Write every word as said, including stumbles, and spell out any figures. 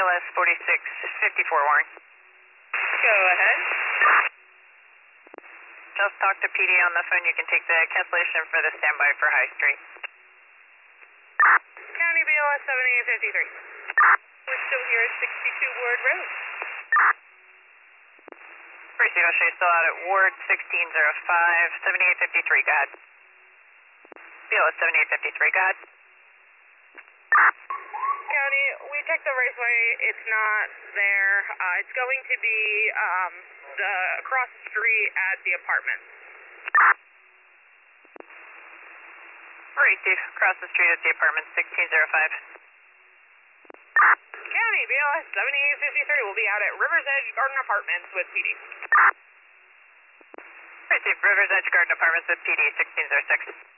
L S forty-six fifty-four, Warren. Go ahead. Just talk to P D on the phone. You can take the cancellation for the standby for High Street. County B L S seventy-eight fifty-three. We're still here at sixty-two Ward Road. Precinct, I'll show you still out at Ward sixteen oh five, seventy-eight fifty-three, go ahead. B L S seventy-eight fifty-three, go ahead. County, we checked the raceway. It's not there. Uh, it's going to be um, the across the street at the apartments. Receive. Across the street at the apartment, sixteen oh five. County, B L S seventy-eight fifty-three will be out at Rivers Edge Garden Apartments with P D. Receive. Rivers Edge Garden Apartments with P D, sixteen oh six.